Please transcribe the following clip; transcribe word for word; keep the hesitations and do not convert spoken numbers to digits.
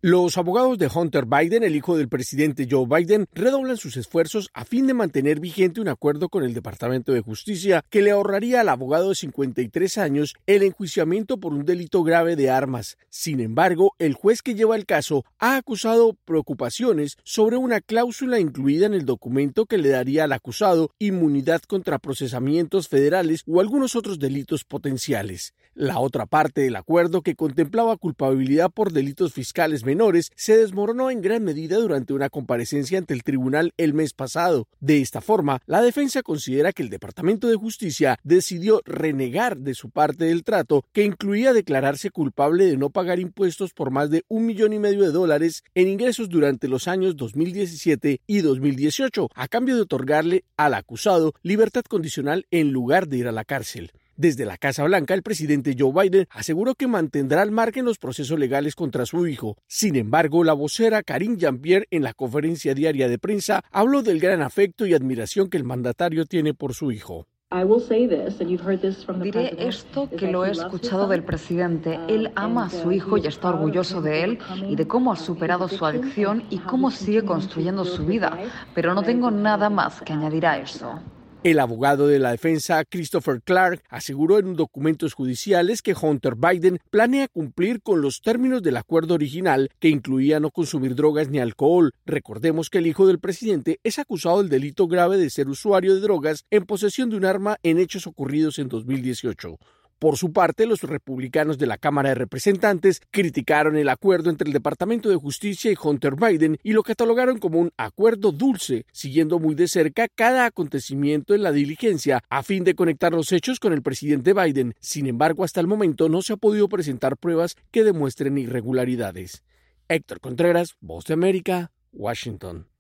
Los abogados de Hunter Biden, el hijo del presidente Joe Biden, redoblan sus esfuerzos a fin de mantener vigente un acuerdo con el Departamento de Justicia que le ahorraría al abogado de cincuenta y tres años el enjuiciamiento por un delito grave de armas. Sin embargo, el juez que lleva el caso ha acusado preocupaciones sobre una cláusula incluida en el documento que le daría al acusado inmunidad contra procesamientos federales o algunos otros delitos potenciales. La otra parte del acuerdo, que contemplaba culpabilidad por delitos fiscales menores, se desmoronó en gran medida durante una comparecencia ante el tribunal el mes pasado. De esta forma, la defensa considera que el Departamento de Justicia decidió renegar de su parte del trato, que incluía declararse culpable de no pagar impuestos por más de un millón y medio de dólares en ingresos durante los años dos mil diecisiete y dos mil dieciocho, a cambio de otorgarle al acusado libertad condicional en lugar de ir a la cárcel. Desde la Casa Blanca, el presidente Joe Biden aseguró que mantendrá al margen los procesos legales contra su hijo. Sin embargo, la vocera Karine Jean-Pierre, en la conferencia diaria de prensa, habló del gran afecto y admiración que el mandatario tiene por su hijo. Diré esto que lo he escuchado del presidente. Él ama a su hijo y está orgulloso de él y de cómo ha superado su adicción y cómo sigue construyendo su vida. Pero no tengo nada más que añadir a eso. El abogado de la defensa, Christopher Clark, aseguró en documentos judiciales que Hunter Biden planea cumplir con los términos del acuerdo original, que incluía no consumir drogas ni alcohol. Recordemos que el hijo del presidente es acusado del delito grave de ser usuario de drogas en posesión de un arma en hechos ocurridos en dos mil dieciocho. Por su parte, los republicanos de la Cámara de Representantes criticaron el acuerdo entre el Departamento de Justicia y Hunter Biden y lo catalogaron como un acuerdo dulce, siguiendo muy de cerca cada acontecimiento en la diligencia a fin de conectar los hechos con el presidente Biden. Sin embargo, hasta el momento no se ha podido presentar pruebas que demuestren irregularidades. Héctor Contreras, Voz de América, Washington.